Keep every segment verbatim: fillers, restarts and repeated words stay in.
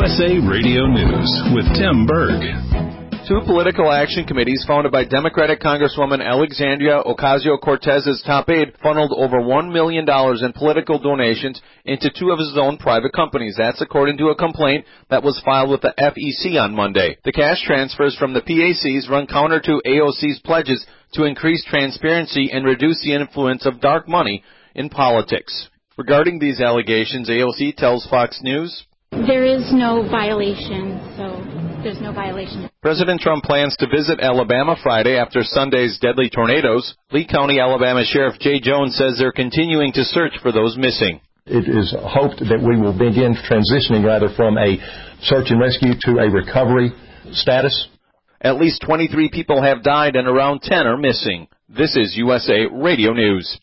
S A Radio News with Tim Berg. Two political action committees founded by Democratic Congresswoman Alexandria Ocasio-Cortez's top aide funneled over one million dollars in political donations into two of his own private companies. That's according to a complaint that was filed with the F E C on Monday. The cash transfers from the P A Cs run counter to A O C's pledges to increase transparency and reduce the influence of dark money in politics. Regarding these allegations, A O C tells Fox News, "There is no violation, so there's no violation." President Trump plans to visit Alabama Friday after Sunday's deadly tornadoes. Lee County, Alabama Sheriff Jay Jones says they're continuing to search for those missing. It is hoped that we will begin transitioning rather from a search and rescue to a recovery status. At least twenty-three people have died and around ten are missing. This is U S A Radio News.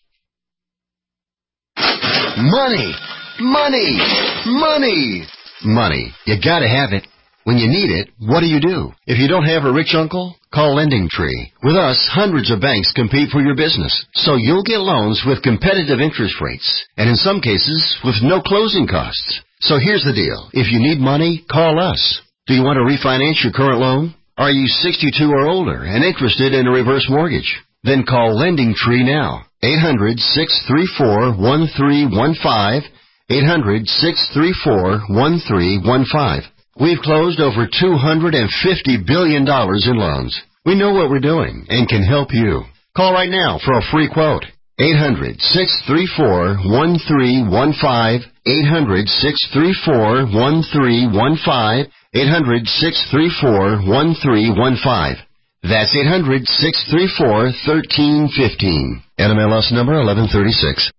Money, money, money, money. You gotta have it. When you need it, what do you do? If you don't have a rich uncle, call Lending Tree. With us, hundreds of banks compete for your business, so you'll get loans with competitive interest rates, and in some cases, with no closing costs. So here's the deal. If you need money, call us. Do you want to refinance your current loan? Are you sixty-two or older and interested in a reverse mortgage? Then call Lending Tree now. eight hundred, six three four, one three one five. eight hundred, six three four, one three one five. We've closed over two hundred fifty billion dollars in loans. We know what we're doing and can help you. Call right now for a free quote. eight hundred, six three four, one three one five. eight hundred, six three four, one three one five. eight hundred, six three four, one three one five. That's eight hundred, six three four, one three one five. N M L S number eleven thirty-six.